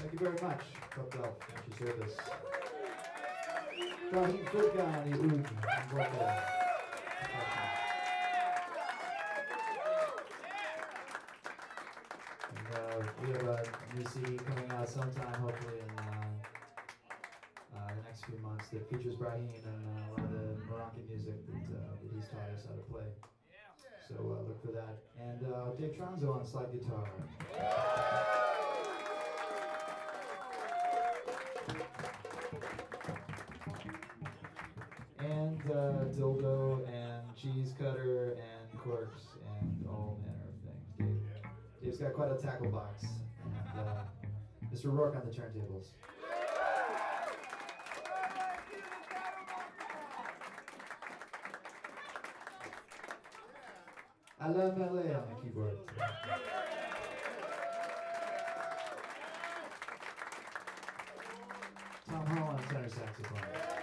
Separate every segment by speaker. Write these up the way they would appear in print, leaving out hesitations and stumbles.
Speaker 1: Thank you very much. Top Delft, thank you service. Brahim Furkani Oud, and we have a new CD coming out sometime, hopefully in the next few months, that features Brahim and a lot of the Moroccan music that he's taught us how to play. So look for that. And Dave Tronzo on slide guitar. And dildo and cheese cutter and corks and all manner of things. Dave's got quite a tackle box. And Mr. Rourke on the turntables. Alain Mallet on the keyboard. Tom Hall on tenor saxophone.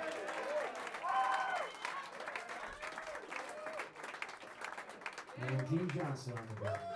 Speaker 1: And Dean Johnson on the bass.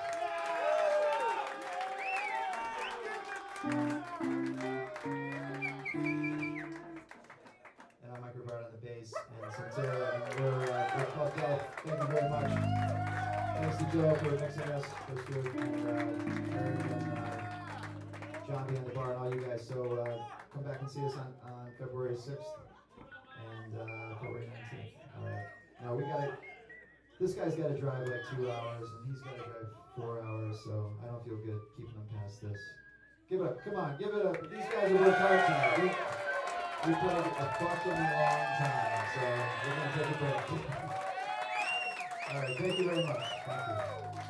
Speaker 1: And I'm Mike Rivard on the bass. And Santera, and we're Top Delft. Thank you very much. Thanks to Joe for mixing us, Chris Stewart, and Aaron and John behind the bar, and all you guys. So come back and see us on February 6th and February 19th. All right. Now we got to. This guy's got to drive like 2 hours, and he's got to drive 4 hours. So I don't feel good keeping him past this. Give it up! Come on, give it up! These guys have worked hard tonight. We played a fucking long time, so we're gonna take a break. All right, thank you very much. Thank you.